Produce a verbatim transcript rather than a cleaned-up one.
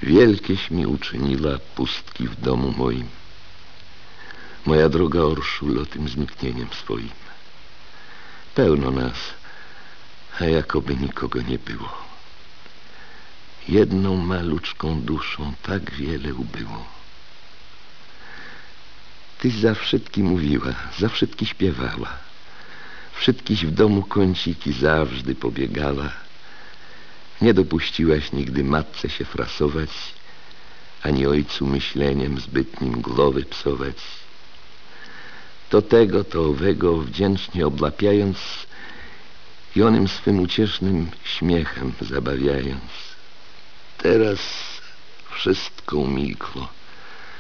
Wielkieś mi uczyniła pustki w domu moim, moja droga Orszulo, tym zniknieniem swoim. Pełno nas, a jakoby nikogo nie było. Jedną maluczką duszą tak wiele ubyło. Tyś za wszystki mówiła, za wszystki śpiewała, wszystkiś w domu kąciki zawsze pobiegała. Nie dopuściłaś nigdy matce się frasować, ani ojcu myśleniem zbytnim głowy psować. To tego, to owego wdzięcznie oblapiając i onym swym uciesznym śmiechem zabawiając. Teraz wszystko umilkło.